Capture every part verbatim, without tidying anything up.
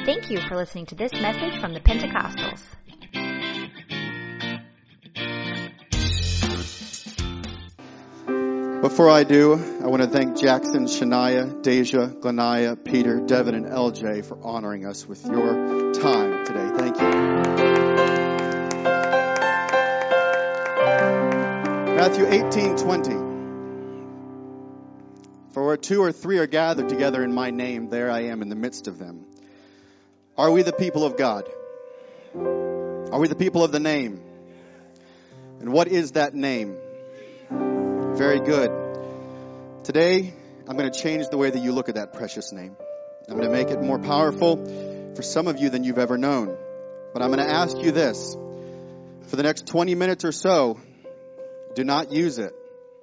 Thank you for listening to this message from the Pentecostals. Before I do, I want to thank Jackson, Shania, Deja, Glenaya, Peter, Devin, and L J for honoring us with your time today. Thank you. Matthew eighteen twenty. For where two or three are gathered together in my name, there I am in the midst of them. Are we the people of God? Are we the people of the name? And what is that name? Very good. Today, I'm going to change the way that you look at that precious name. I'm going to make it more powerful for some of you than you've ever known. But I'm going to ask you this. For the next twenty minutes or so, do not use it.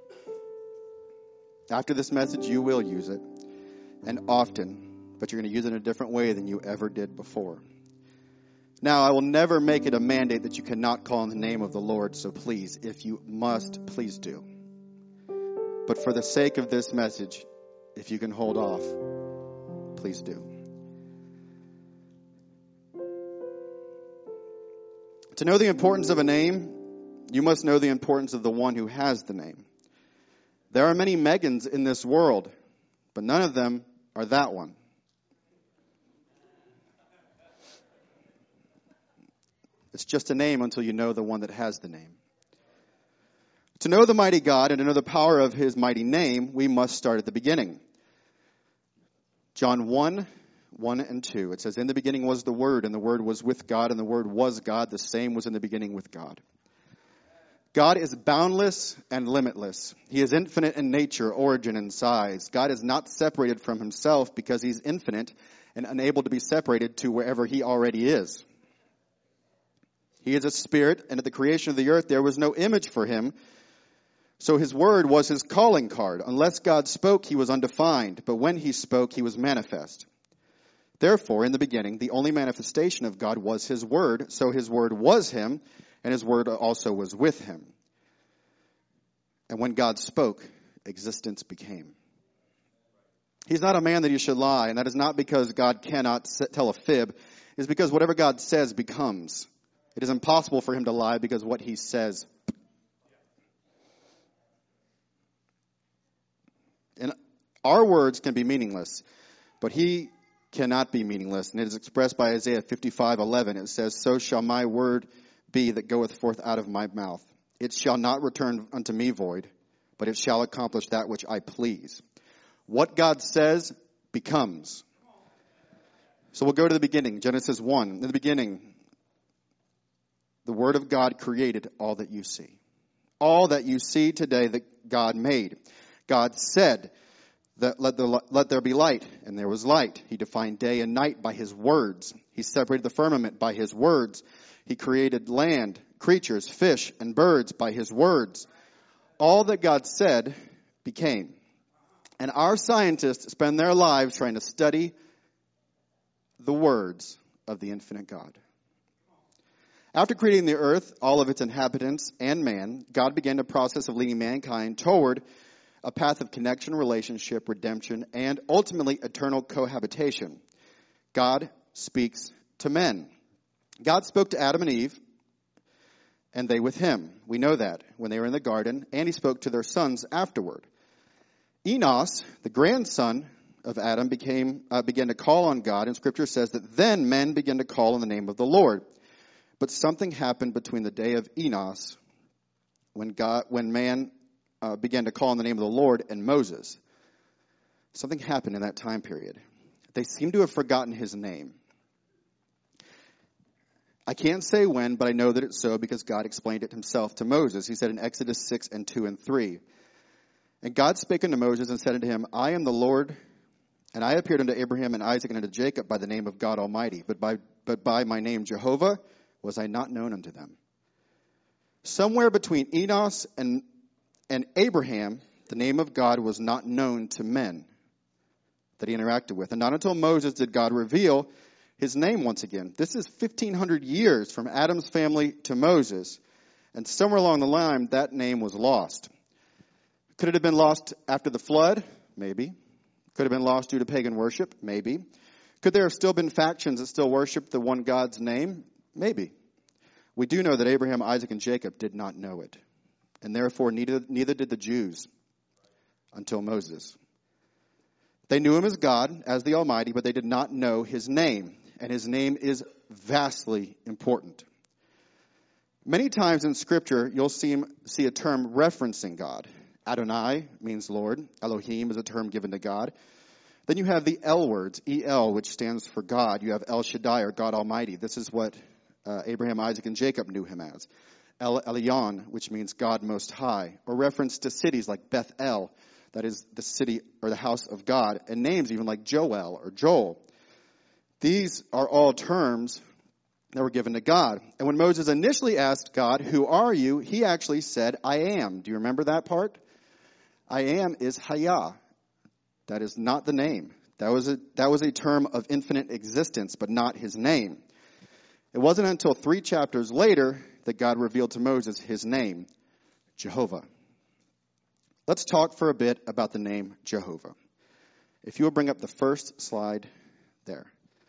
After this message, you will use it. And often. But you're going to use it in a different way than you ever did before. Now, I will never make it a mandate that you cannot call on the name of the Lord. So please, if you must, please do. But for the sake of this message, if you can hold off, please do. To know the importance of a name, you must know the importance of the one who has the name. There are many Megans in this world, but none of them are that one. It's just a name until you know the one that has the name. To know the mighty God and to know the power of his mighty name, we must start at the beginning. John one, one and two. It says, in the beginning was the Word, and the Word was with God, and the Word was God. The same was in the beginning with God. God is boundless and limitless. He is infinite in nature, origin, and size. God is not separated from himself because he's infinite and unable to be separated to wherever he already is. He is a spirit, and at the creation of the earth there was no image for him. So his word was his calling card. Unless God spoke, he was undefined. But when he spoke, he was manifest. Therefore, in the beginning, the only manifestation of God was his word. So his word was him, and his word also was with him. And when God spoke, existence became. He's not a man that he should lie, and that is not because God cannot tell a fib. It is because whatever God says becomes. It is impossible for him to lie because what he says. And our words can be meaningless, but he cannot be meaningless. And it is expressed by Isaiah fifty-five eleven. It says, so shall my word be that goeth forth out of my mouth. It shall not return unto me void, but it shall accomplish that which I please. What God says becomes. So we'll go to the beginning. Genesis one. In the beginning, the Word of God created all that you see. All that you see today that God made. God said that let, the, let there be light, and there was light. He defined day and night by his words. He separated the firmament by his words. He created land, creatures, fish, and birds by his words. All that God said became. And our scientists spend their lives trying to study the words of the infinite God. After creating the earth, all of its inhabitants, and man, God began a process of leading mankind toward a path of connection, relationship, redemption, and ultimately eternal cohabitation. God speaks to men. God spoke to Adam and Eve, and they with him. We know that when they were in the garden, and he spoke to their sons afterward. Enos, the grandson of Adam, became uh, began to call on God, and Scripture says that then men began to call on the name of the Lord. But something happened between the day of Enos, when God, when man uh, began to call on the name of the Lord, and Moses. Something happened in that time period. They seem to have forgotten his name. I can't say when, but I know that it's so because God explained it himself to Moses. He said in Exodus six and two and three. And God spake unto Moses and said unto him, I am the Lord, and I appeared unto Abraham and Isaac and unto Jacob by the name of God Almighty, but by but by my name Jehovah was I not known unto them. Somewhere between Enos and, and Abraham, the name of God was not known to men that he interacted with. And not until Moses did God reveal his name once again. This is fifteen hundred years from Adam's family to Moses. And somewhere along the line, that name was lost. Could it have been lost after the flood? Maybe. Could have been lost due to pagan worship? Maybe. Could there have still been factions that still worshiped the one God's name? Maybe. We do know that Abraham, Isaac, and Jacob did not know it. And therefore, neither, neither did the Jews until Moses. They knew him as God, as the Almighty, but they did not know his name. And his name is vastly important. Many times in Scripture, you'll see, see a term referencing God. Adonai means Lord. Elohim is a term given to God. Then you have the El words, E L, which stands for God. You have El Shaddai, or God Almighty. This is what uh, Abraham, Isaac, and Jacob knew him as. El Elyon, which means God Most High, or reference to cities like Beth El, that is the city or the house of God, and names even like Joel or Joel. These are all terms that were given to God. And when Moses initially asked God, "Who are you?" he actually said, "I am." Do you remember that part? I am is Hayah. That is not the name. That was a, that was a term of infinite existence, but not his name. It wasn't until three chapters later that God revealed to Moses his name, Jehovah. Let's talk for a bit about the name Jehovah. If you will bring up the first slide there.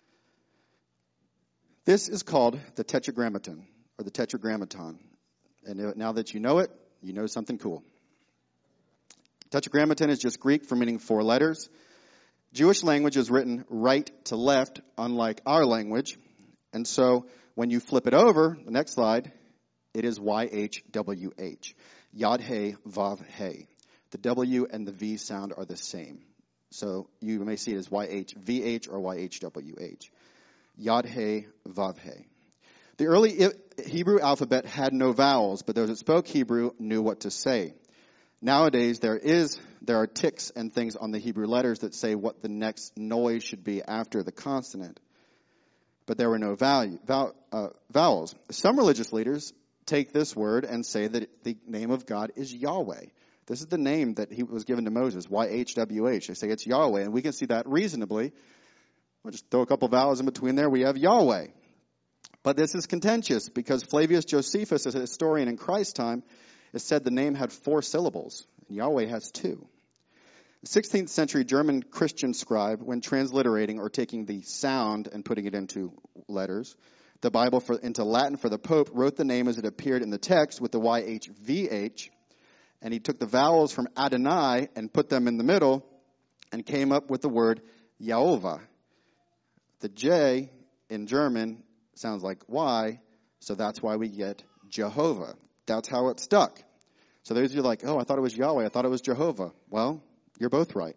This is called the Tetragrammaton, or the Tetragrammaton. And now that you know it, you know something cool. Tetragrammaton is just Greek for meaning four letters. Jewish language is written right to left, unlike our language. And so when you flip it over, the next slide, it is Y H W H. Yod He Vav He. The W and the V sound are the same. So you may see it as Y H V H or Y H W H. Yod He Vav He. The early Hebrew alphabet had no vowels, but those that spoke Hebrew knew what to say. Nowadays, there is there are ticks and things on the Hebrew letters that say what the next noise should be after the consonant. But there were no value, vowel, uh, vowels. Some religious leaders take this word and say that the name of God is Yahweh. This is the name that he was given to Moses, Y H W H. They say it's Yahweh, and we can see that reasonably. We'll just throw a couple vowels in between there. We have Yahweh. But this is contentious because Flavius Josephus, as a historian in Christ's time, has said the name had four syllables, and Yahweh has two. The sixteenth century German Christian scribe, when transliterating or taking the sound and putting it into letters, the Bible for, into Latin for the Pope, wrote the name as it appeared in the text with the Y H V H, and he took the vowels from Adonai and put them in the middle and came up with the word Yehovah. The J in German sounds like Y, so that's why we get Jehovah. That's how it stuck. So those of you like, oh, I thought it was Yahweh, I thought it was Jehovah. Well, you're both right.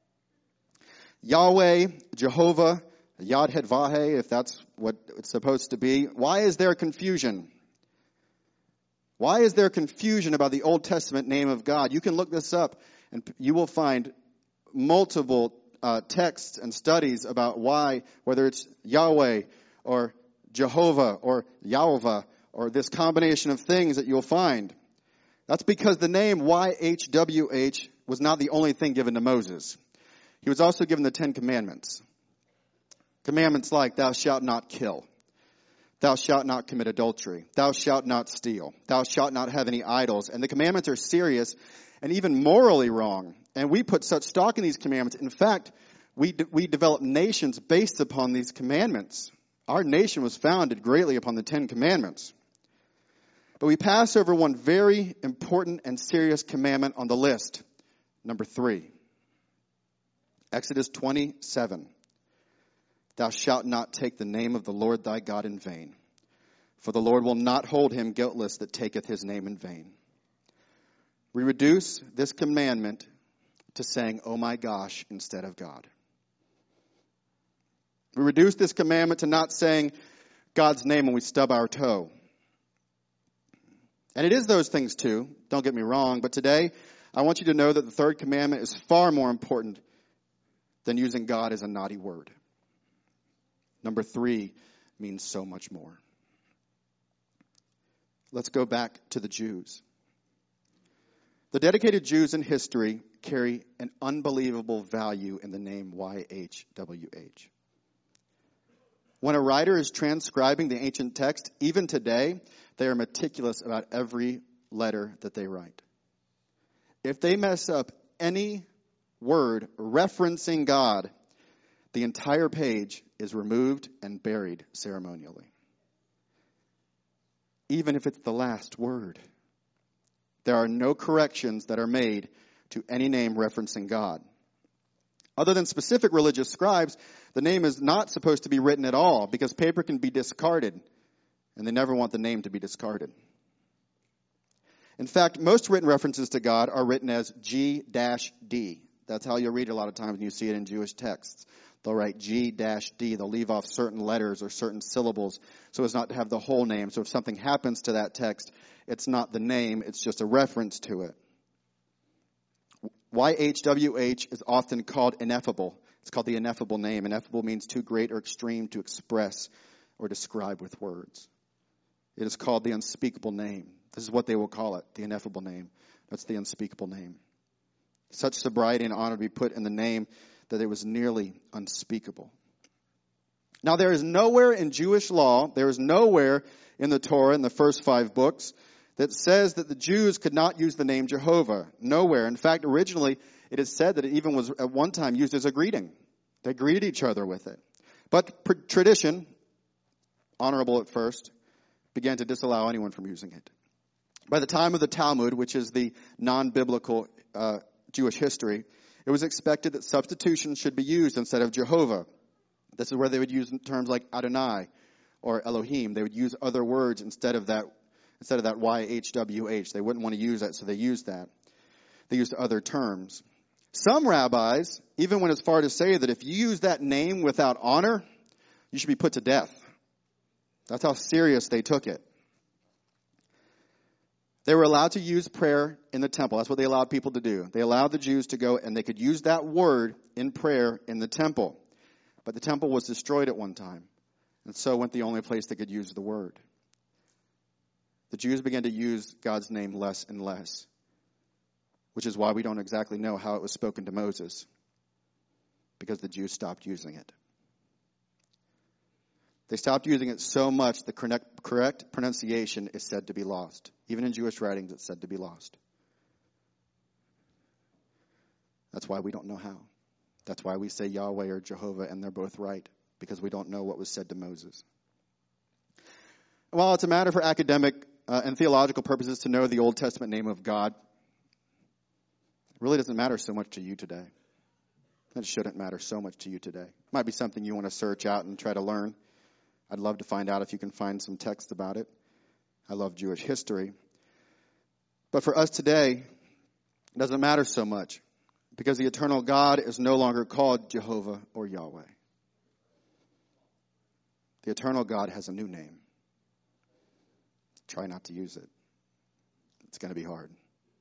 Yahweh, Jehovah, Yod Hedvahe, if that's what it's supposed to be. Why is there confusion? Why is there confusion about the Old Testament name of God? You can look this up, and you will find multiple uh, texts and studies about why, whether it's Yahweh or Jehovah or Yahovah, or this combination of things that you'll find. That's because the name Y H W H was not the only thing given to Moses. He was also given the Ten Commandments. Commandments like, thou shalt not kill. Thou shalt not commit adultery. Thou shalt not steal. Thou shalt not have any idols. And the commandments are serious and even morally wrong. And we put such stock in these commandments. In fact, we de- we develop nations based upon these commandments. Our nation was founded greatly upon the Ten Commandments. But we pass over one very important and serious commandment on the list. Number three. Exodus twenty-seven. Thou shalt not take the name of the Lord thy God in vain. For the Lord will not hold him guiltless that taketh his name in vain. We reduce this commandment to saying, oh my gosh, instead of God. We reduce this commandment to not saying God's name when we stub our toe. And it is those things too, don't get me wrong, but today I want you to know that the third commandment is far more important than using God as a naughty word. Number three means so much more. Let's go back to the Jews. The dedicated Jews in history carry an unbelievable value in the name Y H W H. When a writer is transcribing the ancient text, even today, they are meticulous about every letter that they write. If they mess up any word referencing God, the entire page is removed and buried ceremonially. Even if it's the last word. There are no corrections that are made to any name referencing God. Other than specific religious scribes, the name is not supposed to be written at all because paper can be discarded, and they never want the name to be discarded. In fact, most written references to God are written as G D. That's how you'll read it a lot of times when you see it in Jewish texts. They'll write G D. They'll leave off certain letters or certain syllables so as not to have the whole name. So if something happens to that text, it's not the name, it's just a reference to it. Y H W H is often called ineffable. It's called the ineffable name. Ineffable means too great or extreme to express or describe with words. It is called the unspeakable name. This is what they will call it, the ineffable name. That's the unspeakable name. Such sobriety and honor to be put in the name that it was nearly unspeakable. Now there is nowhere in Jewish law, there is nowhere in the Torah, in the first five books, that says that the Jews could not use the name Jehovah. Nowhere. In fact, originally, it is said that it even was at one time used as a greeting. They greeted each other with it. But per- tradition, honorable at first, began to disallow anyone from using it. By the time of the Talmud, which is the non-biblical uh, Jewish history, it was expected that substitution should be used instead of Jehovah. This is where they would use terms like Adonai or Elohim. They would use other words instead of that Instead of that Y H W H. They wouldn't want to use that, so they used that. They used other terms. Some rabbis even went as far to say that if you use that name without honor, you should be put to death. That's how serious they took it. They were allowed to use prayer in the temple. That's what they allowed people to do. They allowed the Jews to go and they could use that word in prayer in the temple. But the temple was destroyed at one time. And so went the only place they could use the word. The Jews began to use God's name less and less, which is why we don't exactly know how it was spoken to Moses, because the Jews stopped using it. They stopped using it so much the correct, correct pronunciation is said to be lost. Even in Jewish writings, it's said to be lost. That's why we don't know how. That's why we say Yahweh or Jehovah, and they're both right, because we don't know what was said to Moses. While it's a matter for academic Uh, and theological purposes to know the Old Testament name of God, it really doesn't matter so much to you today. It shouldn't matter so much to you today. It might be something you want to search out and try to learn. I'd love to find out if you can find some text about it. I love Jewish history. But for us today, it doesn't matter so much because the eternal God is no longer called Jehovah or Yahweh. The eternal God has a new name. Try not to use it. It's going to be hard.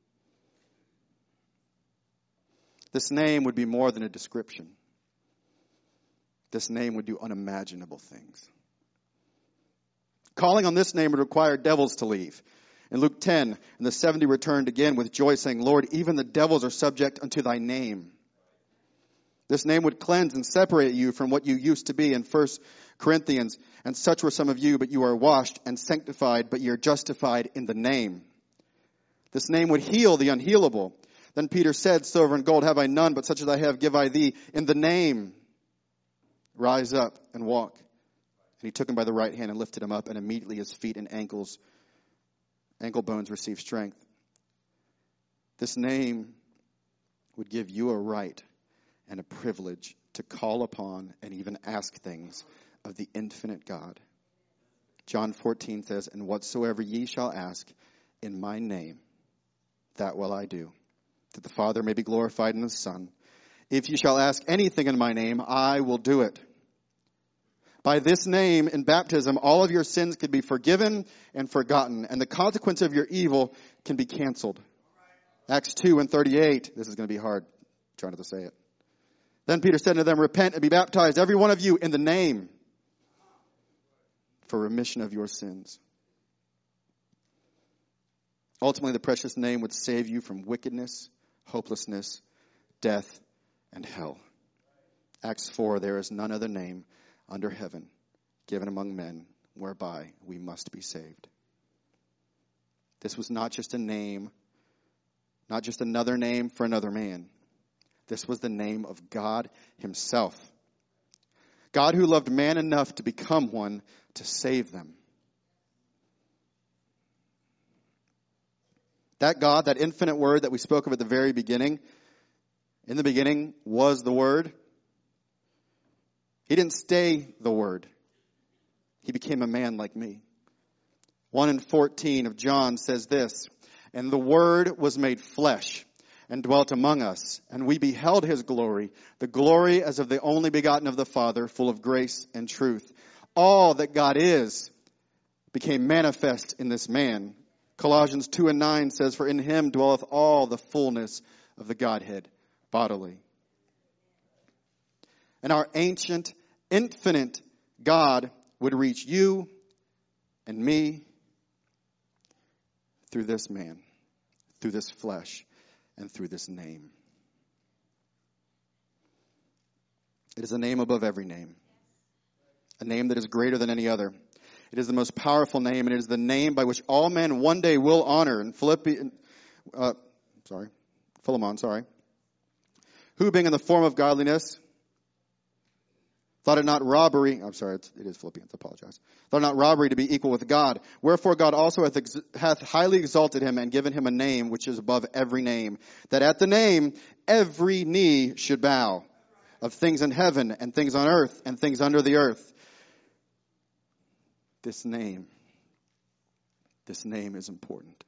This name would be more than a description. This name would do unimaginable things. Calling on this name would require devils to leave. In Luke ten, and the seventy returned again with joy, saying, Lord, even the devils are subject unto thy name. This name would cleanse and separate you from what you used to be in First Corinthians. And such were some of you, but you are washed and sanctified, but you're justified in the name. This name would heal the unhealable. Then Peter said, silver and gold have I none, but such as I have give I thee. In the name, rise up and walk. And he took him by the right hand and lifted him up, and immediately his feet and ankles, ankle bones received strength. This name would give you a right and a privilege to call upon and even ask things of the infinite God. John fourteen says, and whatsoever ye shall ask in my name, that will I do, that the Father may be glorified in the Son. If you shall ask anything in my name, I will do it. By this name in baptism, all of your sins can be forgiven and forgotten, and the consequence of your evil can be canceled. Acts two and thirty-eight. This is going to be hard, trying to say it. Then Peter said to them, repent and be baptized, every one of you, in the name, for remission of your sins. Ultimately, the precious name would save you from wickedness, hopelessness, death, and hell. Acts four, there is none other name under heaven given among men whereby we must be saved. This was not just a name, not just another name for another man. This was the name of God himself. God who loved man enough to become one to save them. That God, that infinite word that we spoke of at the very beginning, in the beginning was the Word. He didn't stay the Word. He became a man like me. one in fourteen of John says this, "And the Word was made flesh and dwelt among us, and we beheld his glory, the glory as of the only begotten of the Father, full of grace and truth." All that God is became manifest in this man. Colossians two and nine says, "For in him dwelleth all the fullness of the Godhead bodily." And our ancient, infinite God would reach you and me through this man, through this flesh, and through this name. It is a name above every name. A name that is greater than any other. It is the most powerful name, and it is the name by which all men one day will honor. In Philippi, uh, sorry, Philemon, sorry. Who, being in the form of godliness, thought it not robbery, I'm sorry, it's, it is Philippians, I apologize. Thought it not robbery to be equal with God. Wherefore God also hath, ex- hath highly exalted him and given him a name which is above every name, that at the name every knee should bow, of things in heaven and things on earth and things under the earth. This name, this name is important.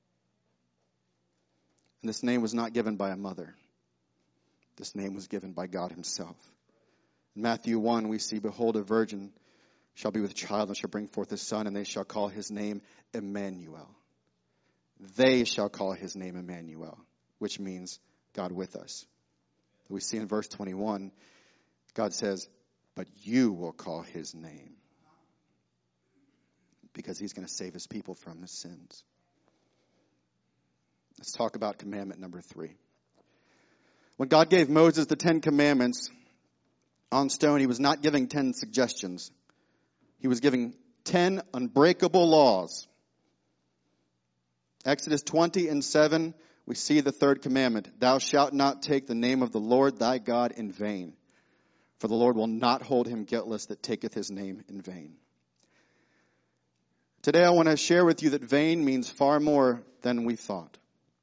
And this name was not given by a mother. This name was given by God himself. In Matthew one, we see, "Behold, a virgin shall be with child and shall bring forth a son, and they shall call his name Emmanuel." They shall call his name Emmanuel, which means God with us. We see in verse twenty-one, God says, "But you will call his name," because he's going to save his people from his sins. Let's talk about commandment number three. When God gave Moses the Ten Commandments on stone, he was not giving ten suggestions. He was giving ten unbreakable laws. Exodus twenty and seven, we see the third commandment. "Thou shalt not take the name of the Lord thy God in vain, for the Lord will not hold him guiltless that taketh his name in vain." Today I want to share with you that vain means far more than we thought.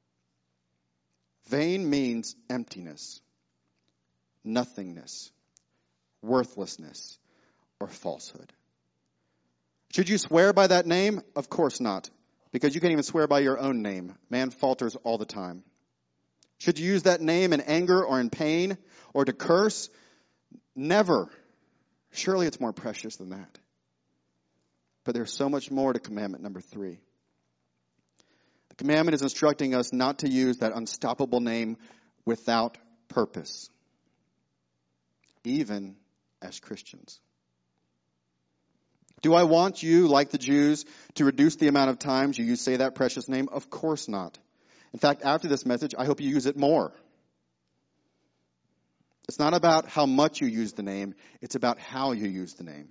Vain means emptiness, nothingness, worthlessness, or falsehood. Should you swear by that name? Of course not, because you can't even swear by your own name. Man falters all the time. Should you use that name in anger or in pain or to curse? Never. Surely it's more precious than that. But there's so much more to commandment number three. The commandment is instructing us not to use that unstoppable name without purpose, even as Christians. Do I want you, like the Jews, to reduce the amount of times you say that precious name? Of course not. In fact, after this message, I hope you use it more. It's not about how much you use the name. It's about how you use the name.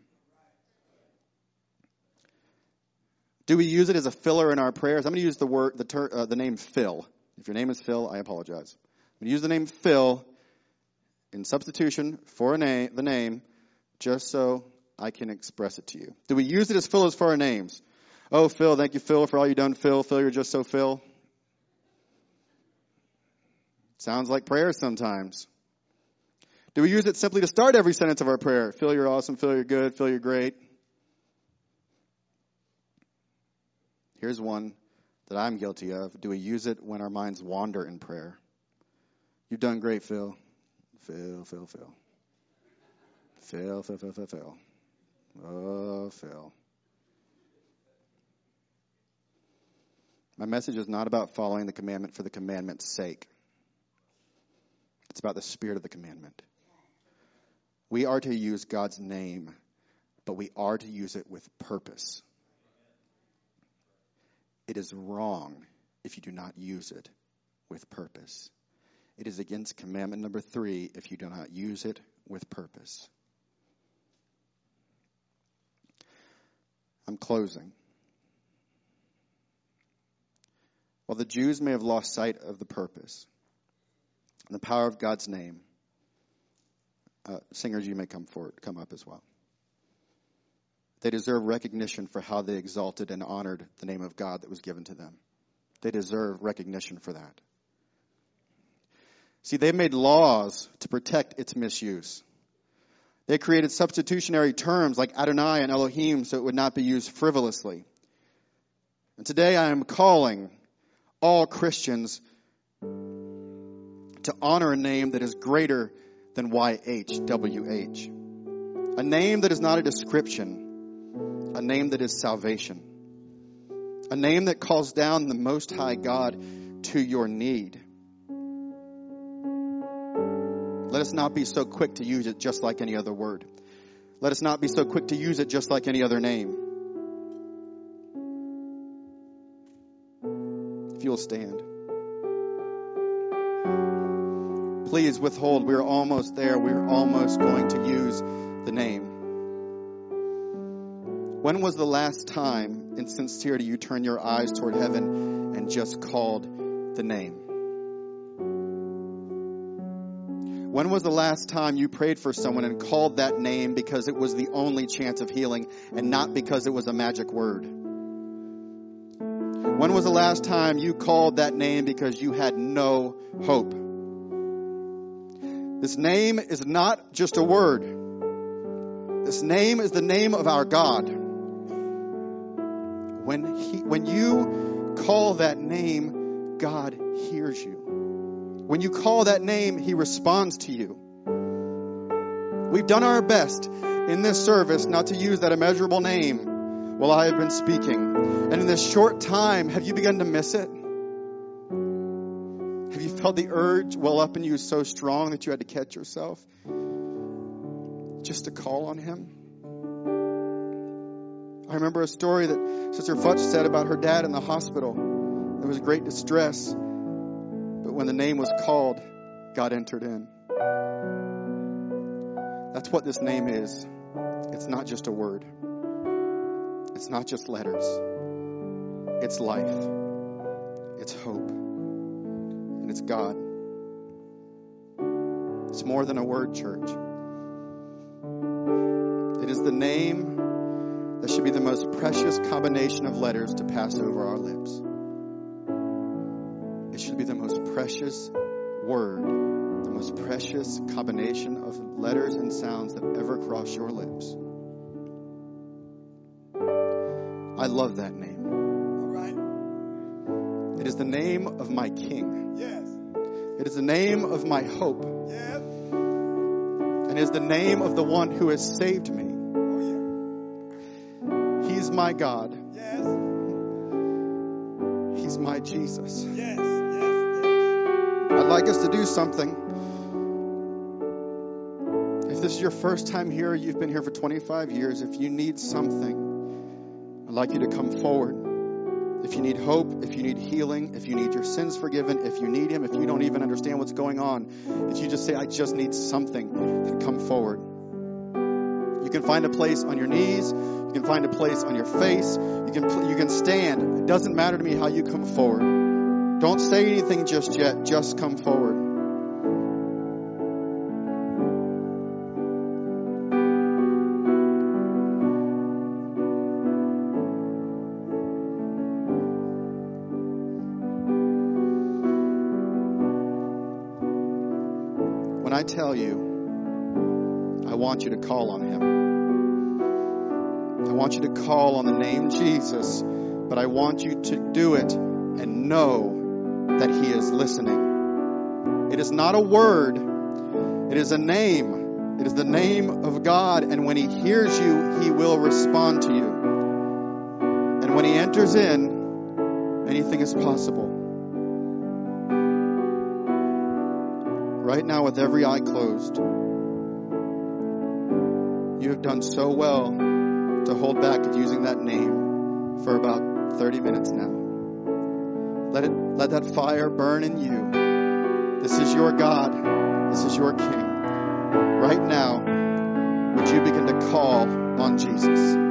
Do we use it as a filler in our prayers? I'm going to use the word, the, ter, uh, the name Phil. If your name is Phil, I apologize. I'm going to use the name Phil in substitution for a name, the name, just so I can express it to you. Do we use it as Phil as for our names? "Oh, Phil, thank you, Phil, for all you've done, Phil. Phil, you're just so Phil." Sounds like prayer sometimes. Do we use it simply to start every sentence of our prayer? "Phil, you're awesome. Phil, you're good. Phil, you're great." Here's one that I'm guilty of. Do we use it when our minds wander in prayer? "You've done great, Phil." Phil, Phil, Phil. Phil, Phil, Phil, Phil, Phil. Oh, Phil. My message is not about following the commandment for the commandment's sake. It's about the spirit of the commandment. We are to use God's name, but we are to use it with purpose. It is wrong if you do not use it with purpose. It is against commandment number three if you do not use it with purpose. I'm closing. While the Jews may have lost sight of the purpose and the power of God's name, Uh, singers, you may come forward, come up as well. They deserve recognition for how they exalted and honored the name of God that was given to them. They deserve recognition for that. See, they made laws to protect its misuse. They created substitutionary terms like Adonai and Elohim so it would not be used frivolously. And today I am calling all Christians to honor a name that is greater than Y H W H. A name that is not a description. A name that is salvation. A name that calls down the Most High God to your need. Let us not be so quick to use it just like any other word. Let us not be so quick to use it just like any other name. If you'll stand. Please withhold. We're almost there. We're almost going to use the name. When was the last time, in sincerity, you turned your eyes toward heaven and just called the name? When was the last time you prayed for someone and called that name because it was the only chance of healing and not because it was a magic word? When was the last time you called that name because you had no hope? This name is not just a word. This name is the name of our God. When he, when you call that name, God hears you. When you call that name, He responds to you. We've done our best in this service not to use that immeasurable name while I have been speaking. And in this short time, have you begun to miss it? Have you felt the urge well up in you so strong that you had to catch yourself just to call on Him? I remember a story that Sister Futch said about her dad in the hospital. There was great distress. But when the name was called, God entered in. That's what this name is. It's not just a word. It's not just letters. It's life. It's hope. And it's God. It's more than a word, church. It is the name that should be the most precious combination of letters to pass over our lips. It should be the most precious word, the most precious combination of letters and sounds that ever cross your lips. I love that name. All right. It is the name of my King. Yes. It is the name of my hope. Yes. And it is the name of the one who has saved me. Oh, yeah. He's my God. Yes. He's my Jesus. Yes. Yes. Yes. I'd like us to do something. If this is your first time here, you've been here for twenty-five years, if you need something, I'd like you to come forward. If you need hope, if you need healing, if you need your sins forgiven, if you need Him, if you don't even understand what's going on, if you just say, I just need something, then come forward. You can find a place on your knees. You can find a place on your face. You can, you can stand. It doesn't matter to me how you come forward. Don't say anything just yet. Just come forward. When I tell you, I want you to call on Him. I want you to call on the name Jesus, but I want you to do it and know that He is listening. It is not a word. It is a name. It is the name of God. And when He hears you, He will respond to you. And when He enters in, anything is possible. Right now, with every eye closed, you have done so well to hold back of using that name for about thirty minutes now. Let it, let that fire burn in you. This is your God. This is your King. Right now, would you begin to call on Jesus?